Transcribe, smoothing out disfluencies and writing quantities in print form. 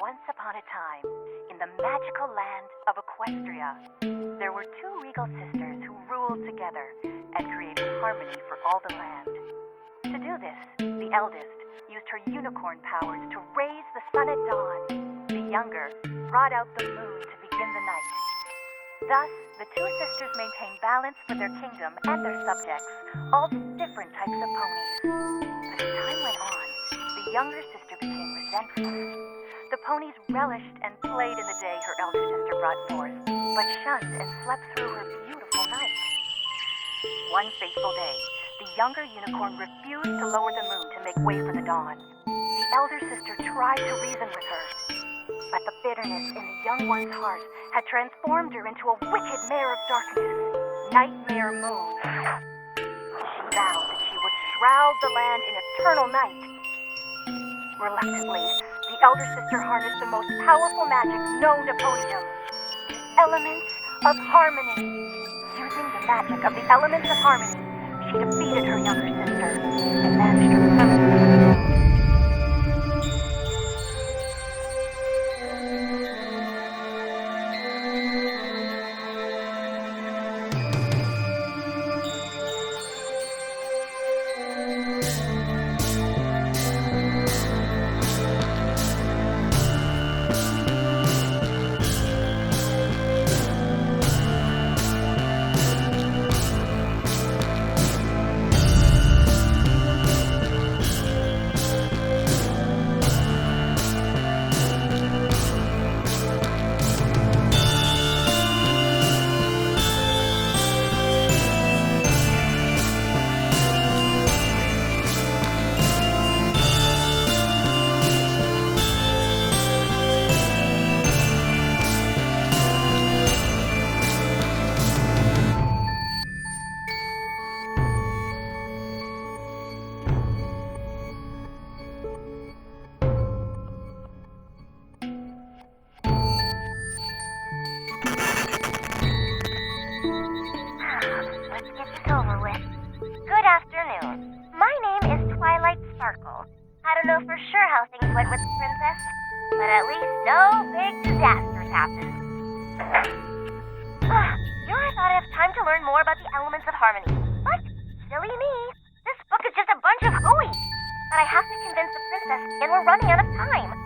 Once upon a time, in the magical land of Equestria, there were two regal sisters who ruled together and created harmony for all the land. To do this, the eldest used her unicorn powers to raise the sun at dawn. The younger brought out the moon to begin the night. Thus, the two sisters maintained balance for their kingdom and their subjects, all different types of ponies. But as time went on, the younger sister became resentful. The ponies relished and played in the day her elder sister brought forth, but shunned and slept through her beautiful night. One fateful day, the younger unicorn refused to lower the moon to make way for the dawn. The elder sister tried to reason with her, but the bitterness in the young one's heart had transformed her into a wicked mare of darkness, Nightmare Moon. She vowed that she would shroud the land in eternal night. Reluctantly, the elder sister harnessed the most powerful magic known to ponydom, the elements of harmony. Using the magic of the elements of harmony, she defeated her younger sister and managed to permanently. Good afternoon. My name is Twilight Sparkle. I don't know for sure how things went with the princess, but at least no big disasters happened. I thought I'd have time to learn more about the elements of harmony. But, silly me, this book is just a bunch of hooey. But I have to convince the princess, and we're running out of time.